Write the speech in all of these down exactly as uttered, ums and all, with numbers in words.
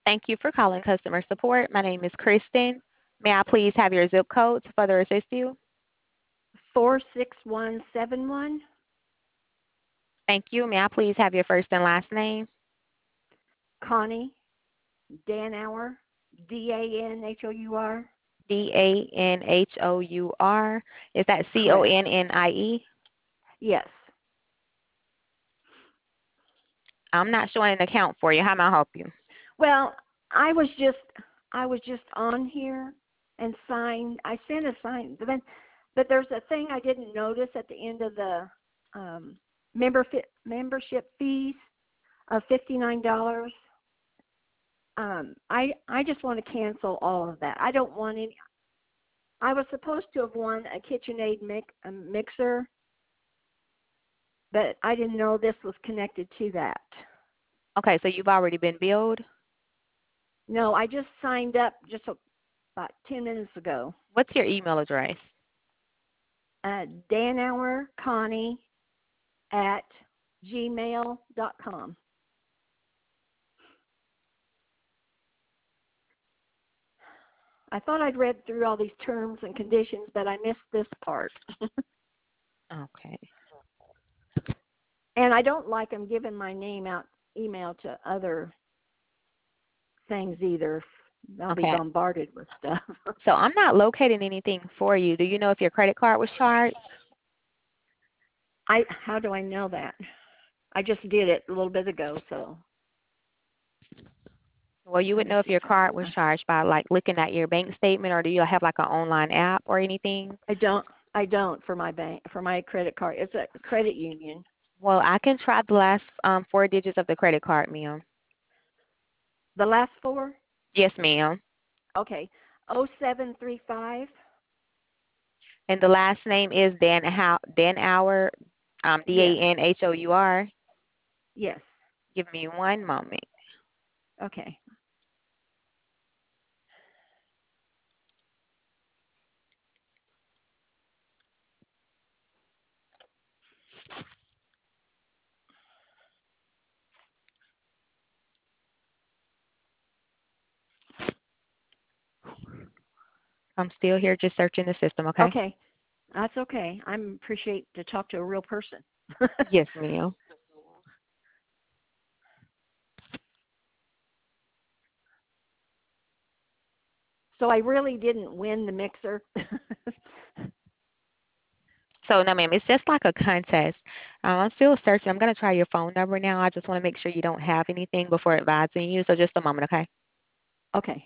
Thank you for calling customer support. My name is Kristen. May I please have your zip code to further assist you? four six one seven one. Thank you. May I please have your first and last name? Connie Danhour, D A N H O U R. D A N H O U R. Is that C O Correct. N N I E? Yes. I'm not showing an account for you. How may I help you? Well, I was just I was just on here and signed. I sent a sign, but then, but there's a thing I didn't notice at the end of the um, member membership fees of fifty nine dollars. Um, I I just want to cancel all of that. I don't want any. I was supposed to have won a KitchenAid mix, a mixer, but I didn't know this was connected to that. Okay, so you've already been billed? No, I just signed up just about ten minutes ago. What's your email address? Uh, Danhour Connie at gmail dot com. I thought I'd read through all these terms and conditions, but I missed this part. Okay. And I don't like them giving my name out, email to other things either. I'll be Okay. bombarded with stuff. So I'm not locating anything for you. Do you know if your credit card was charged? I how do I know that? I just did it a little bit ago, so Well, you let would me know if see. your card was charged by like looking at your bank statement, or do you have like an online app or anything? I don't I don't for my bank for my credit card. It's a credit union. Well, I can try the last um, four digits of the credit card, ma'am. The last four? Yes, ma'am. Okay. Oh seven three five. And the last name is Dan How Dan Hour, um, D Yes. A N H O U R. Yes. Give me one moment. Okay. I'm still here, just searching the system. Okay. Okay. That's okay. I appreciate to talk to a real person. Yes, ma'am. So I really didn't win the mixer. So no, ma'am, it's just like a contest. Um, I'm still searching. I'm gonna try your phone number now. I just want to make sure you don't have anything before advising you. So just a moment, okay? Okay.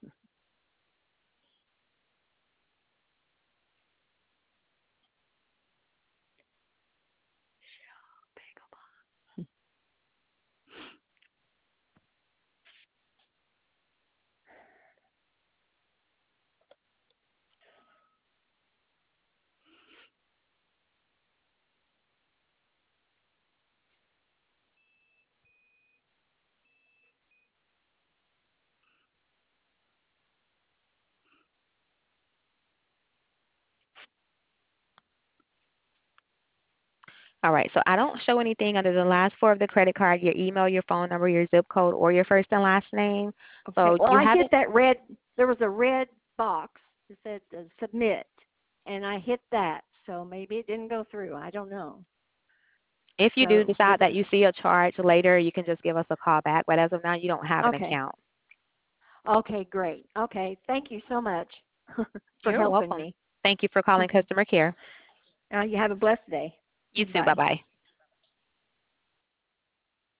All right. So I don't show anything under the last four of the credit card, your email, your phone number, your zip code, or your first and last name. Okay. So Well, you I hit haven't. that red. There was a red box that said uh, submit, and I hit that. So maybe it didn't go through. I don't know. If you do So decide this. that you see a charge later, you can just give us a call back. But as of now, you don't have an Okay. account. Okay. Great. Okay. Thank you so much for You're helping welcome. me. Thank you for calling customer care. Uh, you have a blessed day. You too. Bye Bye. bye.